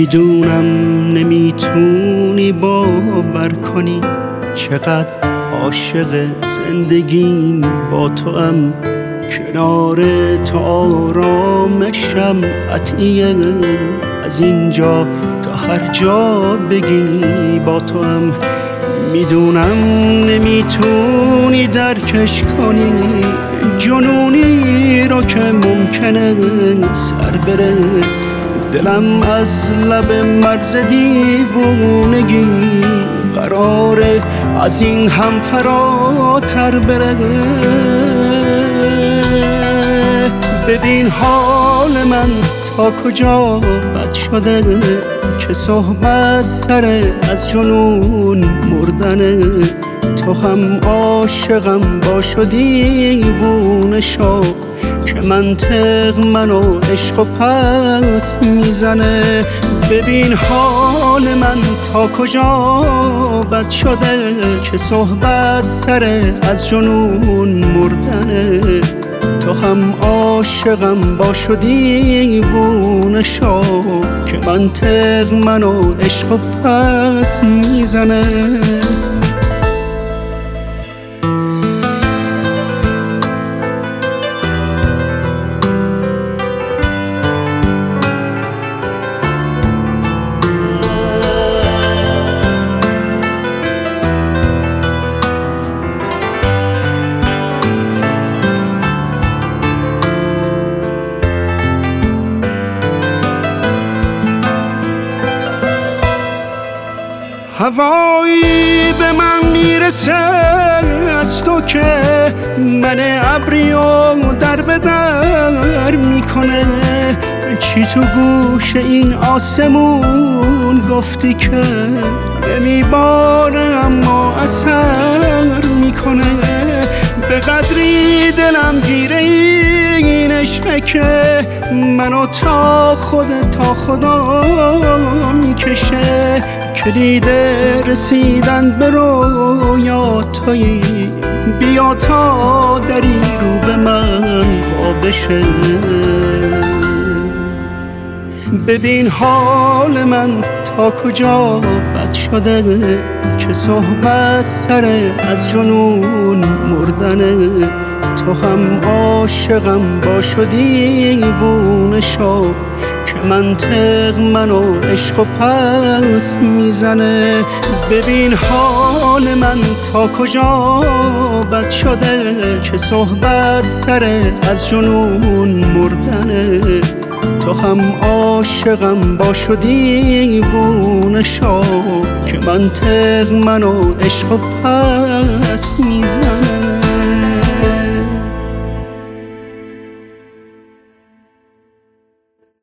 میدونم نمیتونی باور کنی چقدر عاشق زندگیم با تو ام. کنار تو آرامشم قطعیه، از اینجا تا هر جا بگی با تو ام. میدونم نمیتونی درکش کنی جنونی رو که ممکنه سر بره. دلم از لب مرز دیوونگی قراره از این هم فراتر بره. ببین حال من تا کجا بد شده که صحبت سر از جنون مردنه. تو هم عاشقم باش و دیوونه شو که منطق منو عشق و پس میزنه. ببین حال من تا کجا بد شده که صحبت سر از جنون مردنه. تو هم عاشقم باش و دیوونه شو که منطق منو عشق و پس میزنه. هوایی به من میرسه از تو که من ابری و در به در میکنه. چی تو گوش این آسمون گفتی که نمیباره اما اثر میکنه. به قدری دلم گیره این عشقه که منو تا خدا میکشه. کلید رسیدن به رویا تویی، بیا تا دری رو به من وا بشه. ببین حال من تا کجا بد شده که صحبت سر از جنون مردنه. تو هم عاشقم باش و دیوونه شو که منطق منو عشق و پس میزنه. ببین حال من تا کجا بد شده که صحبت سر از جنون مردنه. تو هم عاشقم باش و دیوونه شو که منطق منو عشق و پس میزنه.